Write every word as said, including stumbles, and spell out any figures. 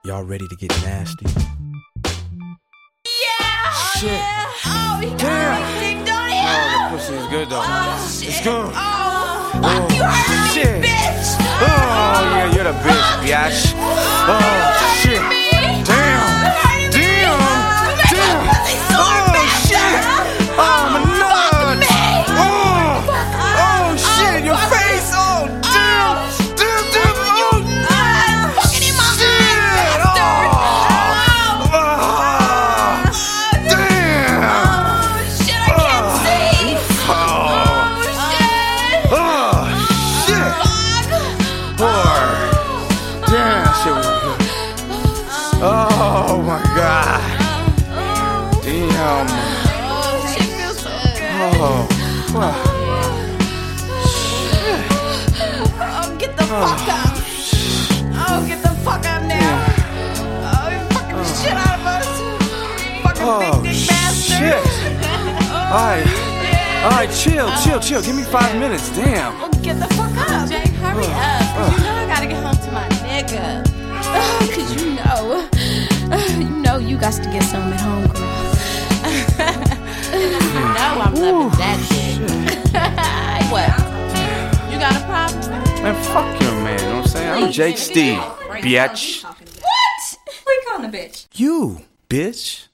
Y'all ready to get nasty? Yeah! Shit. Yeah. Oh, he got Damn. everything, don't he? Oh, the pussy is good though. Oh, shit. It's good. Oh, fuck, you heard shit. me, bitch! Oh, yeah, you're the bitch, biatch. Oh, shit. Damn. Damn. Damn. Oh, shit. Oh, my nuts. Oh, oh, shit, your face. Oh, damn. Damn, damn. Oh, I'm fucking in my shit. Oh, Oh, damn. oh, shit, I can't see! Oh, Oh, shit! oh, shit. Fuck! Poor. Damn, that shit was good. Oh, my God. Damn. Oh, shit feels so good. Oh, fuck. Oh, get the fuck up. Oh, get the fuck up now. Oh, you fucking the shit out of us. Fucking Oh, big dick bastard. shit. Oh, Alright. yeah. Alright, chill, chill, chill. Give me five minutes. Damn. Oh, get the fuck up. Jay, hurry up, cause you know I gotta get home to my nigga. Uh, cause you know, uh, you know you got to get some at home, girl. You know I'm loving that shit. What? You got a problem? Man, fuck your man. You know what I'm saying? I'm Jake Steve, biatch. What? Who you calling a bitch? You, bitch.